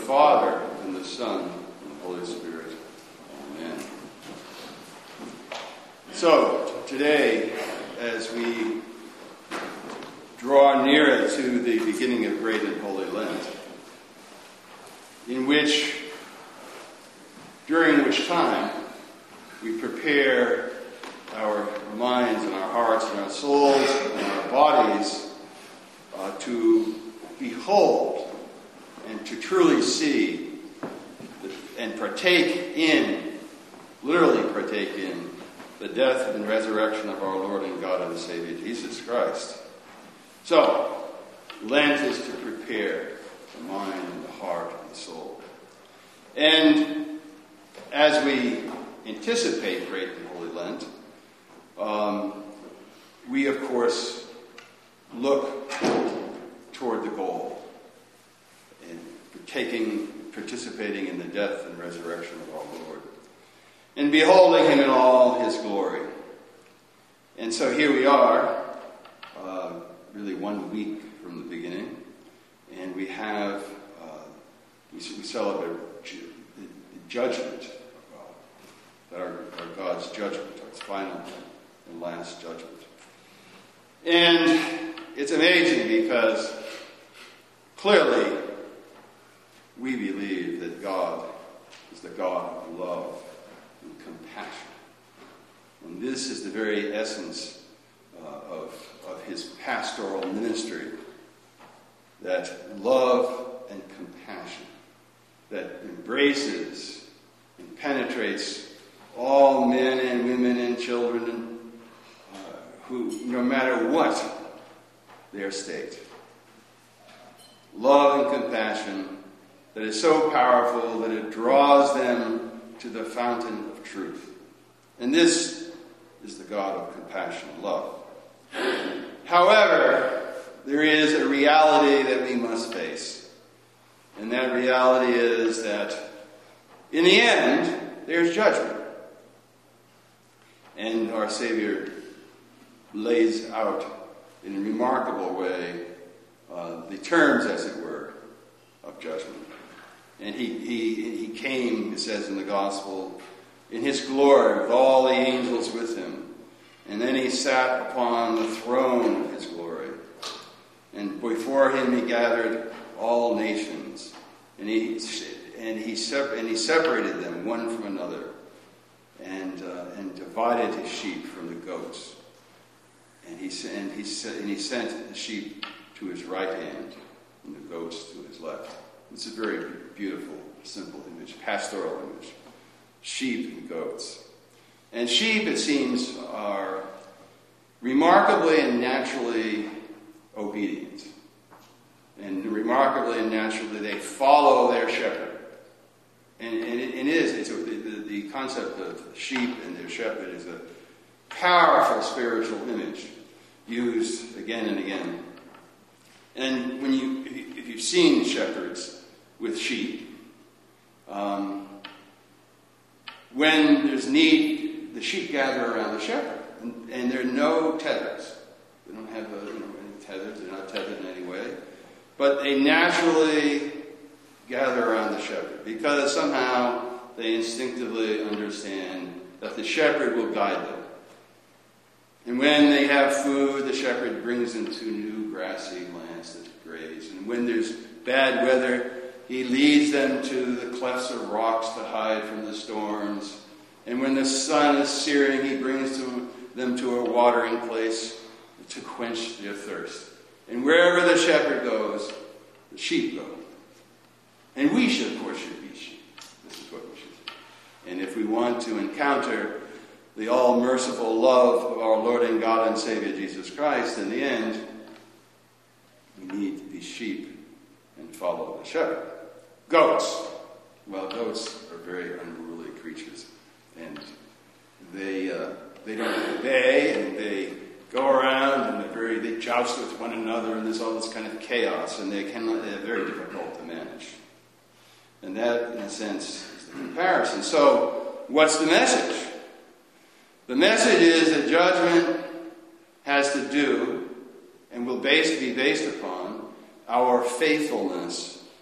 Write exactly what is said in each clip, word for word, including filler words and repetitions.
Father, and the Son, and the Holy Spirit. Amen. So, today, as we draw nearer to the beginning of Great and Holy Lent, in which, during which time, we prepare our minds and our hearts and our souls and our bodies uh, to behold and to truly see and partake in, literally partake in, the death and resurrection of our Lord and God and Savior, Jesus Christ. So, Lent is to prepare the mind and the heart and the soul. And as we anticipate Great and Holy Lent, um, we, of course, look toward the goal and taking, participating in the death and resurrection of our Lord, and beholding him in all his glory. And so here we are, uh, really one week from the beginning, and we have, uh, we, we celebrate ju- the, the judgment of God, that our, our God's judgment, our final and last judgment. And it's amazing because clearly we believe that God is the God of love and compassion. And this is the very essence uh, of, of his pastoral ministry, that love and compassion that embraces and penetrates all men and women and children uh, who, no matter what their state. Love and compassion that is so powerful that it draws them to the fountain of truth. And this is the God of compassion and love. However, there is a reality that we must face. And that reality is that in the end, there's judgment. And our Savior lays out in a remarkable way uh, the terms, as it were, of judgment. And he, he, he came, it says in the Gospel, in his glory with all the angels with him. And then he sat upon the throne of his glory. And before him he gathered all nations. And he and he, sep- and he separated them one from another. And uh, and divided his sheep from the goats. And he, and, he, and he sent the sheep to his right hand and the goats to his left. It's a very beautiful, simple image, pastoral image. Sheep and goats. And sheep, it seems, are remarkably and naturally obedient. And remarkably and naturally, they follow their shepherd. And, and it, it is, it's a, the, the concept of sheep and their shepherd is a powerful spiritual image used again and again. And when you, if you've seen shepherds with sheep, um, when there's need, the sheep gather around the shepherd, and, and there are no tethers. They don't have a, you know, any tethers. They're not tethered in any way, but they naturally gather around the shepherd because somehow they instinctively understand that the shepherd will guide them. And when they have food, the shepherd brings them to new grassy lands to graze. And when there's bad weather, he leads them to the clefts of rocks to hide from the storms. And when the sun is searing, he brings to them to a watering place to quench their thirst. And wherever the shepherd goes, the sheep go. And we should, of course, should be sheep. This is what we should do. And if we want to encounter the all-merciful love of our Lord and God and Savior Jesus Christ, in the end, we need to be sheep and follow the shepherd. Goats. Well, goats are very unruly creatures. And they uh, they don't obey, and they go around, and they're very, they joust with one another, and there's all this kind of chaos, and they cannot, they're very difficult to manage. And that, in a sense, is the comparison. So, what's the message? The message is that judgment has to do, and will base, be based upon, our faithfulness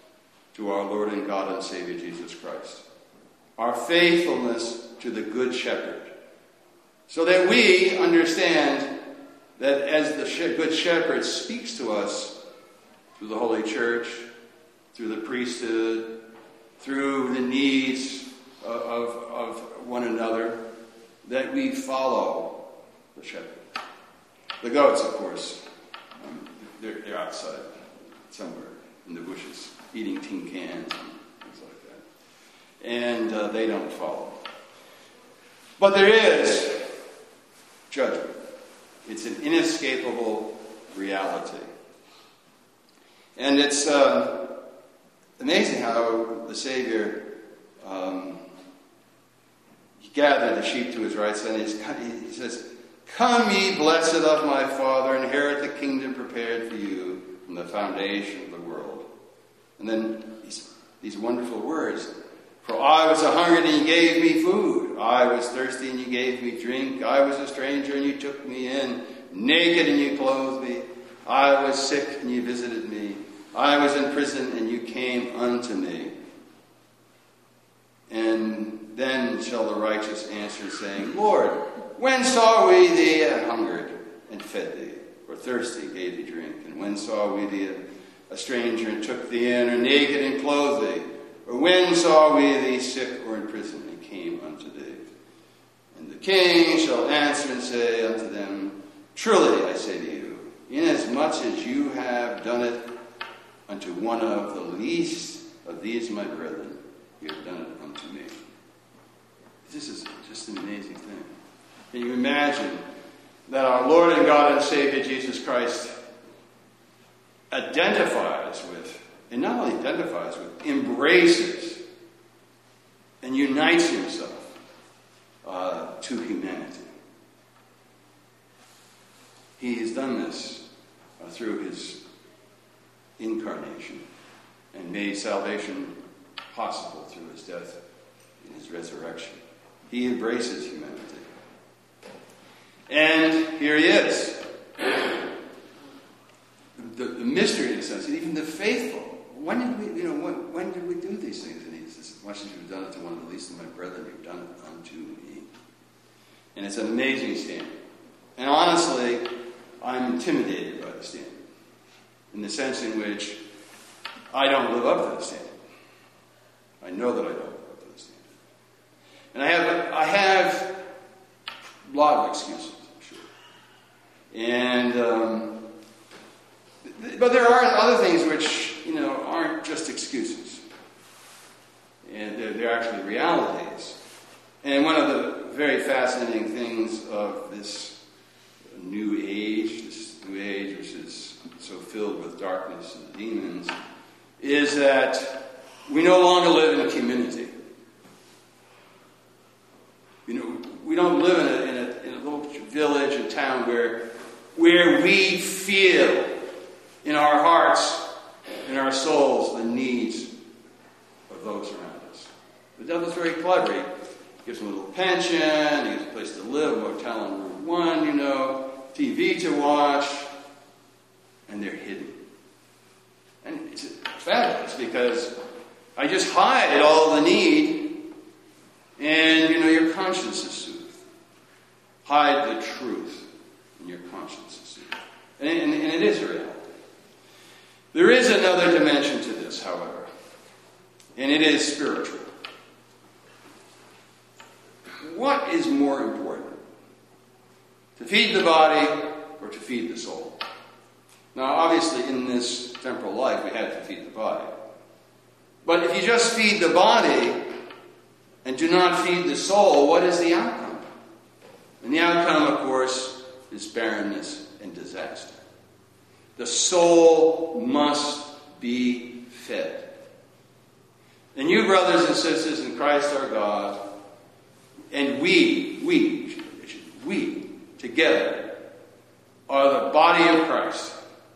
to our Lord and God and Savior Jesus Christ. Our faithfulness to the Good Shepherd. So that we understand that as the Good Shepherd speaks to us through the Holy Church, through the priesthood, through the needs of, of, of one another, that we follow the shepherd. The goats, of course, um, they're, they're outside somewhere in the bushes, eating tin cans and things like that. And uh, they don't follow. But there is judgment. It's an inescapable reality. And it's uh, amazing how the Savior um, he gathered the sheep to his right side. And he says, "Come ye blessed of my Father, inherit the kingdom prepared for you from the foundation of the world." And then these, these wonderful words. "For I was a hungry and you gave me food. I was thirsty and you gave me drink. I was a stranger and you took me in. Naked and you clothed me. I was sick and you visited me. I was in prison and you came unto me." And then shall the righteous answer, saying, "Lord, when saw we thee hungered and fed thee, or thirsty gave thee drink? And when saw we thee a stranger and took thee in, or naked and clothed thee? Or when saw we thee sick or in prison and came unto thee?" And the king shall answer and say unto them, "Truly I say to you, inasmuch as you have done it unto one of the least of these my brethren, you have done it unto me." This is just an amazing thing. Can you imagine that our Lord and God and Savior Jesus Christ identifies with, and not only identifies with, embraces and unites himself uh, to humanity. He has done this uh, through his incarnation and made salvation possible through his death and his resurrection. He embraces humanity. And here he is. The, the mystery, in a sense, even the faithful. When did we, you know, when, when did we do these things? And he says, "As much as you've done it to one of the least of my brethren, you've done it unto me." And it's an amazing standard. And honestly, I'm intimidated by the standard, in the sense in which I don't live up to the standard. I know that I don't live up to the standard. And I have, I have a lot of excuses, I'm sure. And, um, th- but there are other things which, you know, aren't just excuses. And they're, they're actually realities. And one of the very fascinating things of this new age, this new age which is so filled with darkness and demons, is that we no longer live in a community. You know, we don't live in a, in a, in a little village and town where, where we feel in our hearts, in our souls, the needs of those around us. The devil's very clever. He gives them a little pension, he gives a place to live, a motel on Route one, you know, T V to watch, and they're hidden. And it's fabulous because I just hide all the need, and, you know, your conscience is soothed. Hide the truth, and your conscience is soothed. And, and, and it is a reality. There is another dimension to this, however, and it is spiritual. What is more important? To feed the body or to feed the soul? Now, obviously, in this temporal life, we have to feed the body. But if you just feed the body and do not feed the soul, what is the outcome? And the outcome, of course, is barrenness and disaster. The soul must be fed. And you, brothers and sisters in Christ our God, and we, we, we, together, are the body of Christ.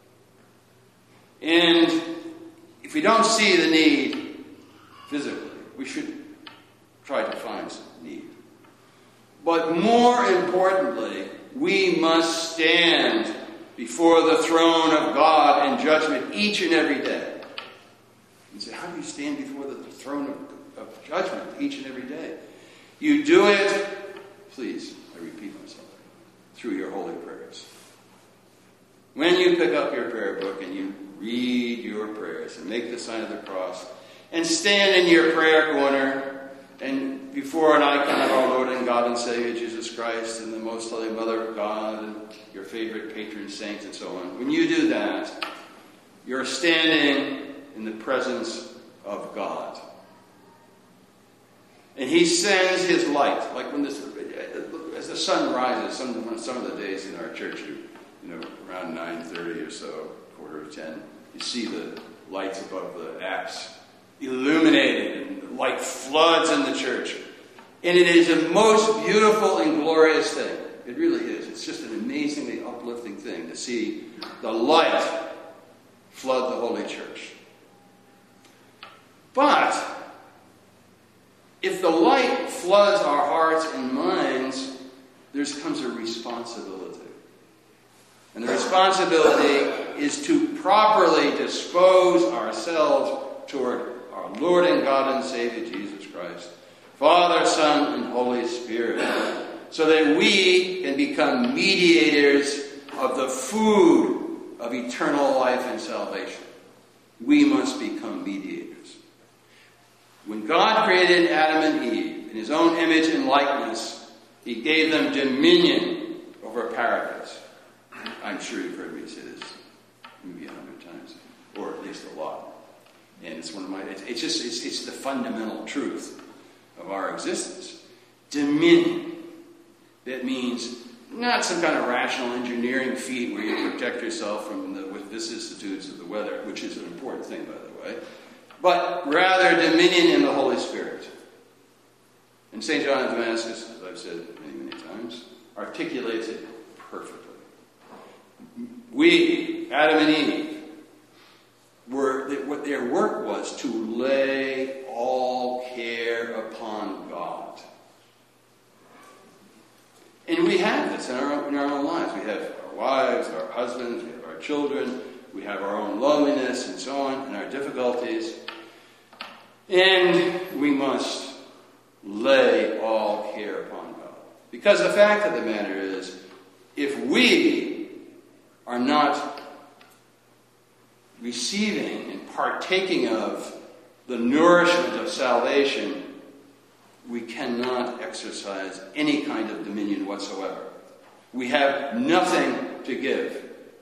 And if we don't see the need physically, we should try to find some need. But more importantly, we must stand before the throne of God in judgment each and every day. You say, how do you stand before the throne of, of judgment each and every day? You do it, please, I repeat myself, through your holy prayers. When you pick up your prayer book and you read your prayers and make the sign of the cross and stand in your prayer corner and before an icon of our Lord and God and Savior Jesus Christ and the Most Holy Mother of God and your favorite patron saints and so on, when you do that, you're standing in the presence of God. And He sends His light, like when this, as the sun rises, some, some of the days in our church, you, you know, around nine thirty or so, quarter of ten, you see the lights above the apse illuminated, and the light floods in the church. And it is a most beautiful and glorious thing. It really is. It's just an amazingly uplifting thing to see the light flood the Holy Church. But if the light floods our hearts and minds, there comes a responsibility. And the responsibility is to properly dispose ourselves toward our Lord and God and Savior Jesus Christ, Father, Son, and Holy Spirit, so that we can become mediators of the food of eternal life and salvation. We must become mediators. When God created Adam and Eve in His own image and likeness, He gave them dominion over paradise. I'm sure you've heard me say this maybe a hundred times, or at least a lot. And it's one of my, it's, it's just, it's, it's the fundamental truth of our existence. Dominion. That means not some kind of rational engineering feat where you protect yourself from the with vicissitudes of the weather, which is an important thing, by the way, but rather dominion in the Holy Spirit. And Saint John of Damascus, as I've said many, many times, articulates it perfectly. We, Adam and Eve, were, what their work was to lay all care upon God. And we have this in our, own, in our own lives. We have our wives, our husbands, we have our children, we have our own loneliness and so on, and our difficulties. And we must lay all care upon God. Because the fact of the matter is, if we are not receiving and partaking of the nourishment of salvation, we cannot exercise any kind of dominion whatsoever. We have nothing to give.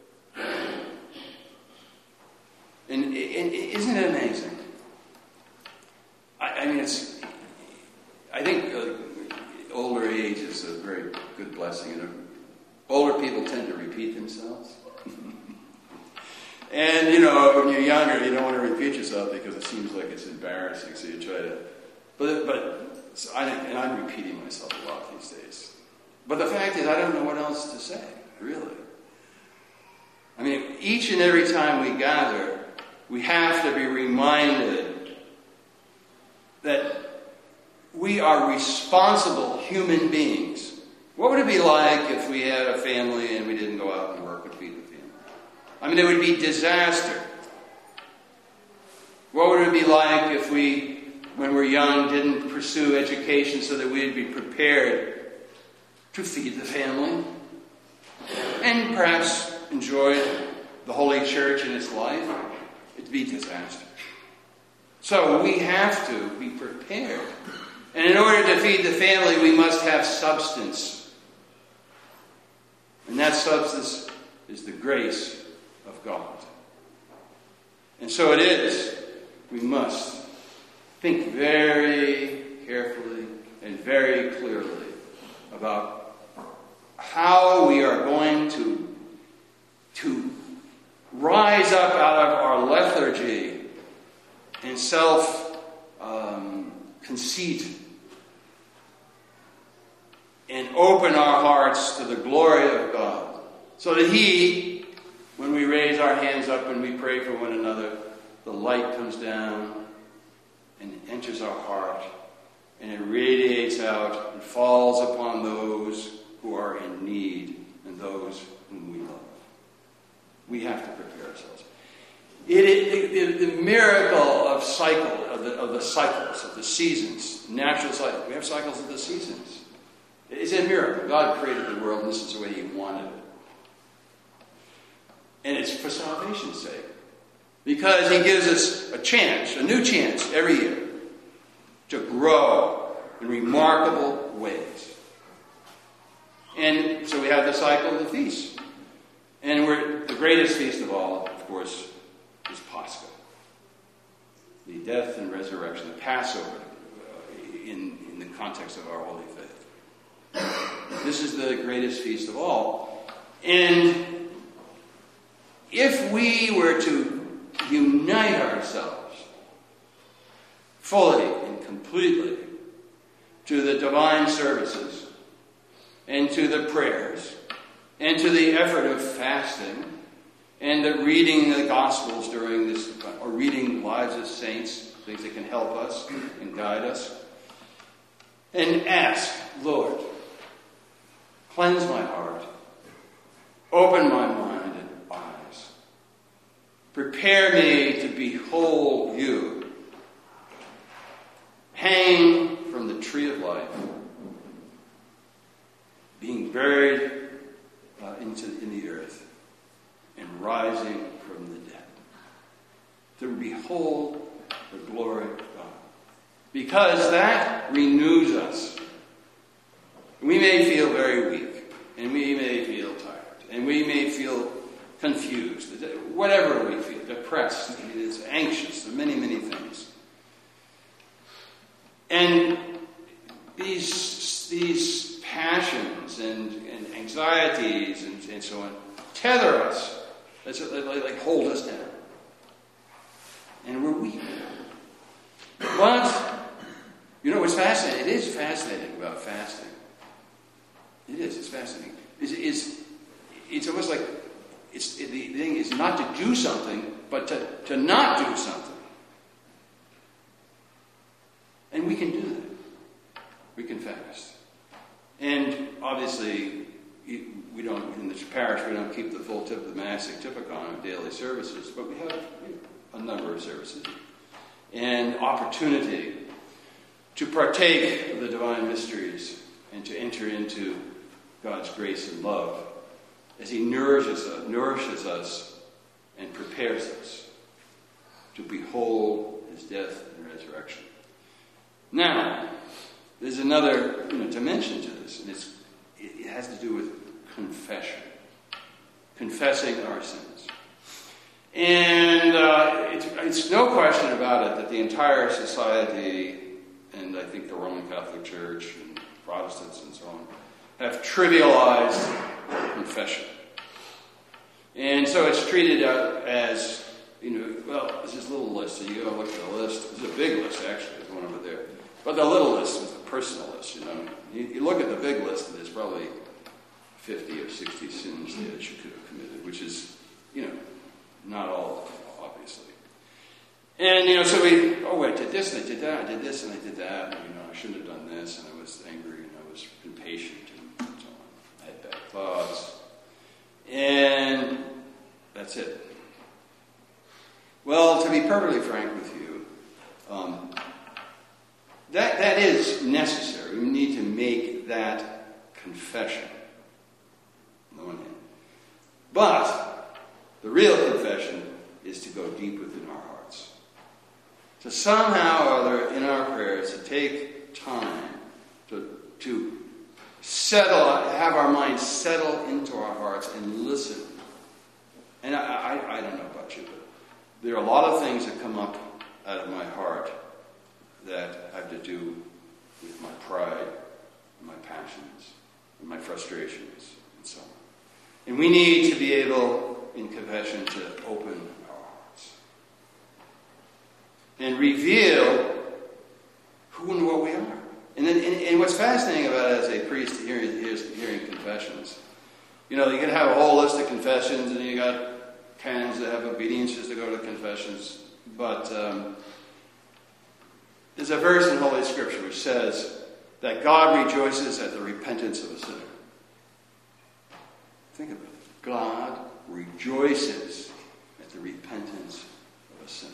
And, and isn't it amazing? I, I mean, it's. I think uh, older age is a very good blessing. You know, older people tend to repeat themselves. And, you know, when you're younger, you don't want to repeat yourself because it seems like it's embarrassing, so you try to... But, but so I, and I'm repeating myself a lot these days. But the fact is, I don't know what else to say, really. I mean, each and every time we gather, we have to be reminded that we are responsible human beings. What would it be like if we had a family and we didn't go out and work and feed the family? I mean, it would be disaster. What would it be like if we, when we're young, didn't pursue education so that we'd be prepared to feed the family and perhaps enjoy the Holy Church in its life? It'd be disaster. So we have to be prepared. And in order to feed the family, we must have substance. And that substance is the grace of God. And so it is. We must think very carefully and very clearly about how we are going to, to rise up out of our lethargy and self um, conceit and open our hearts to the glory of God, so that He, when we raise our hands up and we pray for one another, the light comes down and enters our heart, and it radiates out and falls upon those who are in need and those whom we love. We have to prepare ourselves. It is the, the miracle of cycle of the, of the cycles of the seasons, natural cycles. We have cycles of the seasons. It's a miracle. God created the world, and this is the way He wanted it. And it's for salvation's sake, because He gives us a chance, a new chance every year, to grow in remarkable ways. And so we have the cycle of the feast. And we're, the greatest feast of all, of course, is Pascha. The death and resurrection, the Passover, uh, in, in the context of our holy faith. This is the greatest feast of all. And if we were to unite ourselves fully and completely to the divine services and to the prayers and to the effort of fasting and the reading the Gospels during this, or reading lives of saints, things that can help us and guide us, and ask, Lord, cleanse my heart, open my mind and eyes, prepare me to behold you, hang from the tree of life, being buried uh, into in the earth, and rising from the dead, to behold the glory of God. Because that renews us. We may feel very weak, and we may feel tired, and we may feel confused, whatever we feel, depressed, anxious, many, many things. And these, these passions and, and anxieties and, and so on tether us, like, like hold us down. And we're weak. But, you know what's fascinating? It is fascinating about fasting. It is, it's fascinating. It's, it's, it's almost like it's, it, the thing is not to do something, but to, to not do something. And we can do that. We can fast. And obviously, we don't, in the parish, we don't keep the full tip of the monastic typicon of daily services, but we have a number of services and opportunity to partake of the divine mysteries and to enter into God's grace and love as He nourishes us, nourishes us and prepares us to behold His death and resurrection. Now, there's another you know, dimension to this, and it's, it has to do with confession. Confessing our sins. And uh, it's, it's no question about it that the entire society, and I think the Roman Catholic Church and Protestants and so on, have trivialized confession. And so it's treated uh, as, you know, well, it's this little list, so you go look at the list. It's a big list, actually, there's one over there. But the little list is the personal list, you know. You, you look at the big list, and there's probably fifty or sixty sins there that you could have committed, which is, you know, not all of them, obviously. And, you know, so we, oh, I did this, and I did that, I did this, and I did that, and, you know, I shouldn't have done this, and I was angry, and I was impatient, and so on. I had bad thoughts. And that's it. Well, to be perfectly frank with you, um, that that is necessary. We need to make that confession, on the one hand. But the real confession is to go deep within our hearts. To somehow or other, in our prayers, to take time to, to settle, have our minds settle into our hearts and listen. And I, I, I don't know about you, but there are a lot of things that come up out of my heart that have to do with my pride, and my passions, and my frustrations, and so on. And we need to be able, in confession, to open our hearts and reveal who and what we are. And then, and, and what's fascinating about it as a priest hearing, hearing confessions, you know, you can have a whole list of confessions, and you got canons that have obediences to go to confessions, but um, there's a verse in Holy Scripture which says that God rejoices at the repentance of a sinner. Think about it. God rejoices at the repentance sinner.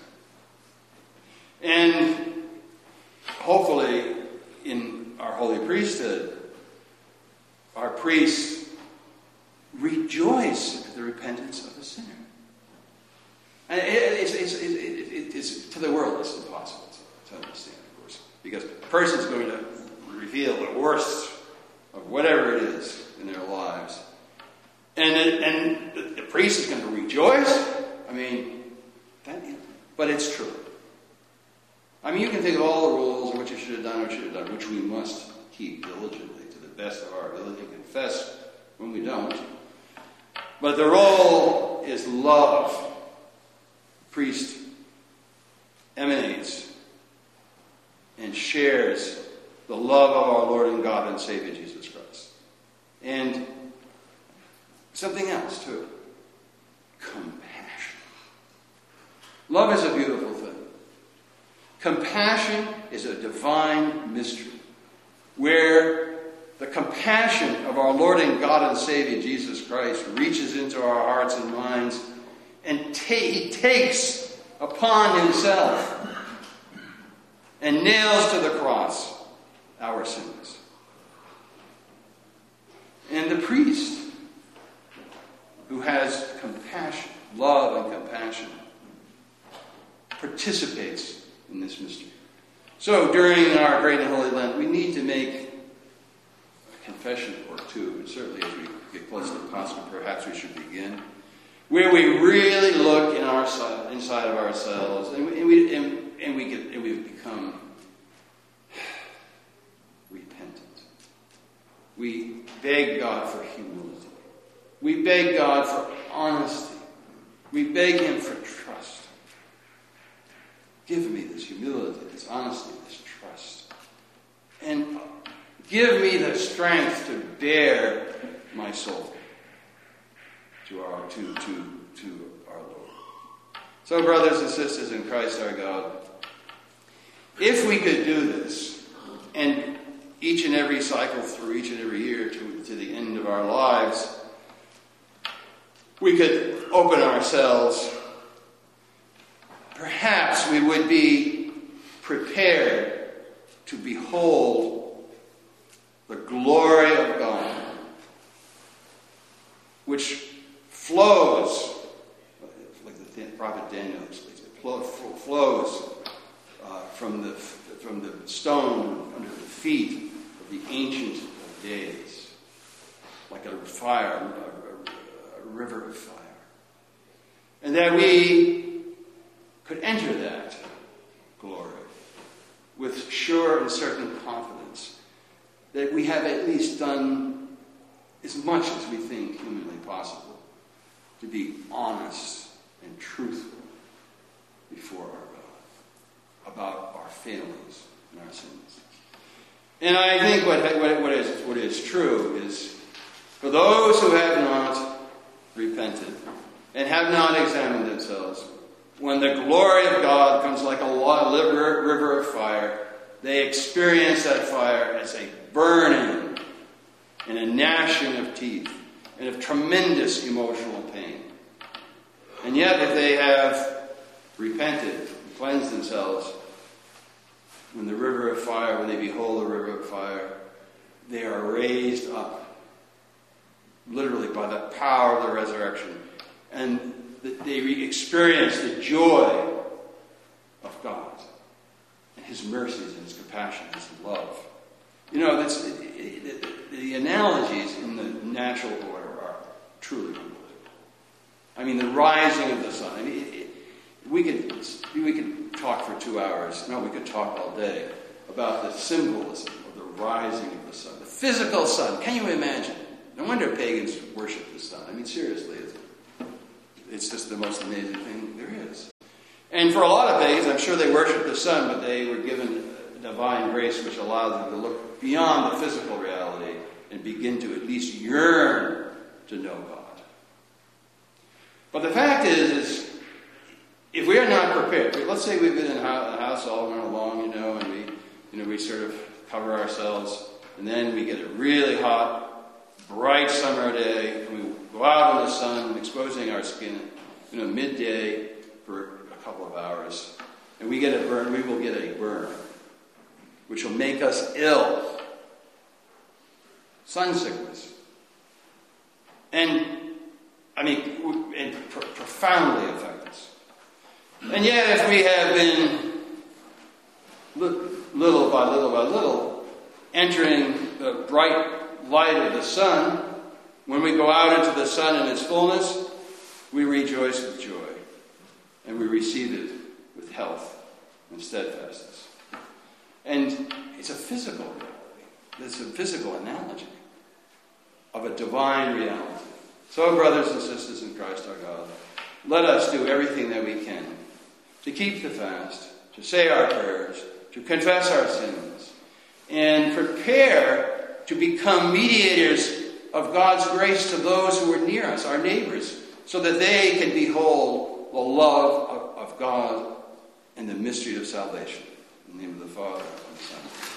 And hopefully, in our holy priesthood, our priests rejoice at the repentance of the sinner. And it, it's, it's, it, it, it's, to the world, it's impossible to, to understand, of course, because a person's going to reveal the worst of whatever it is in their lives. And, it, and the, the priest is going to rejoice. I mean, that, but it's true. I mean, you can think of all the rules of what you should have done or should have done, which we must keep diligently to the best of our ability, confess when we don't. But the role is love. The priest emanates and shares the love of our Lord and God and Savior Jesus Christ. And something else, too. Compassion. Love is a beautiful thing. Compassion is a divine mystery where the compassion of our Lord and God and Savior Jesus Christ reaches into our hearts and minds, and ta- He takes upon Himself and nails to the cross our sins. And the priest, who has compassion, love and compassion, participates in this mystery. So during our Great and Holy Lent, we need to make a confession or two, and certainly as we get close to the Pascha, perhaps we should begin, where we really look in our inside of ourselves, and we and we, and, and we get and we've become repentant. We beg God for humility. We beg God for honesty. We beg Him for trust. Give me this humility, this honesty, this trust. And give me the strength to bear my soul to our to to to our Lord. So, brothers and sisters in Christ our God, if we could do this, and each and every cycle through each and every year to, to the end of our lives, we could open ourselves. Perhaps we would be prepared to behold the glory of God, which flows, like the prophet Daniel explains, it flows uh, from the from the stone under the feet of the Ancient of Days, like a fire, a, a, a river of fire, and that we could enter that glory with sure and certain confidence that we have at least done as much as we think humanly possible to be honest and truthful before our God about our failings and our sins. And I think what, what, what, is, what is true is, for those who have not repented and have not examined themselves, when the glory of God comes like a river, river of fire, they experience that fire as a burning and a gnashing of teeth and of tremendous emotional pain. And yet, if they have repented and cleansed themselves, when the river of fire, when they behold the river of fire, they are raised up, literally by the power of the resurrection, and they experience the joy of God and His mercies and His compassion and His love. You know, that's, it, it, it, the analogies in the natural order are truly unbelievable. I mean, the rising of the sun. I mean, it, it, we could we could talk for two hours. No, we could talk all day about the symbolism of the rising of the sun, the physical sun. Can you imagine? No wonder pagans worship the sun. I mean, seriously, it's, it's just the most amazing thing there is. And for a lot of pagans, I'm sure they worship the sun, but they were given divine grace which allowed them to look beyond the physical reality and begin to at least yearn to know God. But the fact is, is if we are not prepared, let's say we've been in the house all run along, you know, and we, you know, we sort of cover ourselves, and then we get a really hot, bright summer day, and we go out in the sun, exposing our skin, you know, midday for a couple of hours, and we get a burn, we will get a burn, which will make us ill. Sun sickness. And, I mean, and pro- profoundly affect us. And yet, if we have been little by little by little entering the bright light of the sun, when we go out into the sun in its fullness, we rejoice with joy. And we receive it with health and steadfastness. And it's a physical reality. It's a physical analogy of a divine reality. So, brothers and sisters in Christ our God, let us do everything that we can to keep the fast, to say our prayers, to confess our sins, and prepare to become mediators of God's grace to those who are near us, our neighbors, so that they can behold the love of, of God and the mystery of salvation. In the name of the Father, and the Son,